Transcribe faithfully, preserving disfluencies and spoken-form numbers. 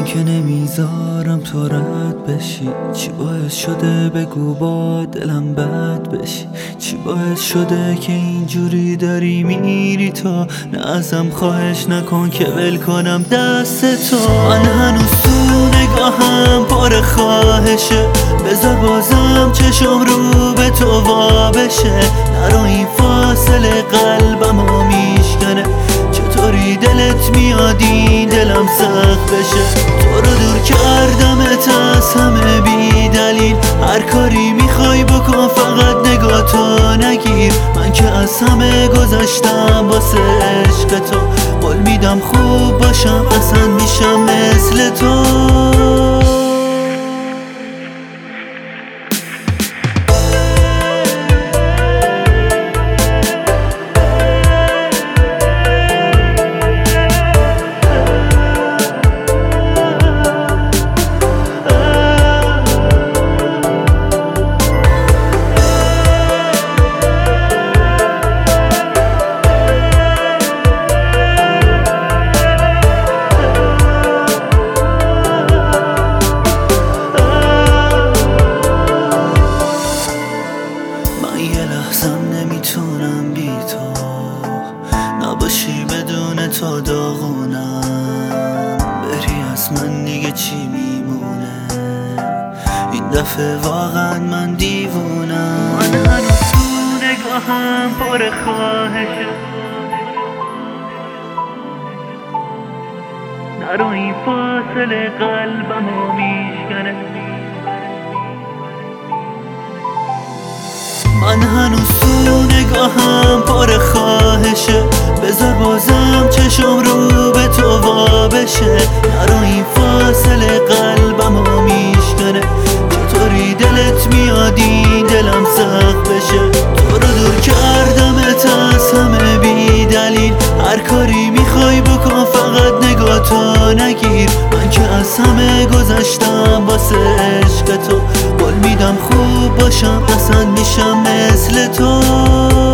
که نمیذارم تو رد بشی، چی باعث شده بگو با دلم بد بشی؟ چی باعث شده که اینجوری داری میری تو؟ نه ازم خواهش نکن که ول کنم دست تو. من هنوز تو نگاهم پر خواهشه، بذار بازم چشم رو به تو وا بشه. نرو این فاصله قلبمو میشکنه، چطوری دلت میاد این دلم سخت بشه؟ تو رو دور کردمت از همه بی دلیل، هر کاری میخوای بکن فقط نگاه تو نگیر. من که از همه گذشتم واسه عشق تو، قول میدم خوب باشم اصلا میشم مثل تو. نمیتونم بی تو نباشی، بدون تو داغونم. بری از من دیگه چی میمونه؟ این دفعه واقعا من دیوونم. من هنوز تو نگاهم پر خواهشه، نرو این فاصله قلبمو میشکنه. من هنوز تو نگاهم پر خواهشه، بذار بازم چشم رو به تو وا بشه. نرو این فاصله قلبمو میشکنه، چطوری دلت میاد این دلم سخت بشه؟ تو رو دور کردمت از همه بی دلیل، هر کاری میخوای بکن فقط نگاه تو نگیر. من که از همه گذشتم واسه عشق تو، قول میدم خوب باشم اصلا میشم مثل تو.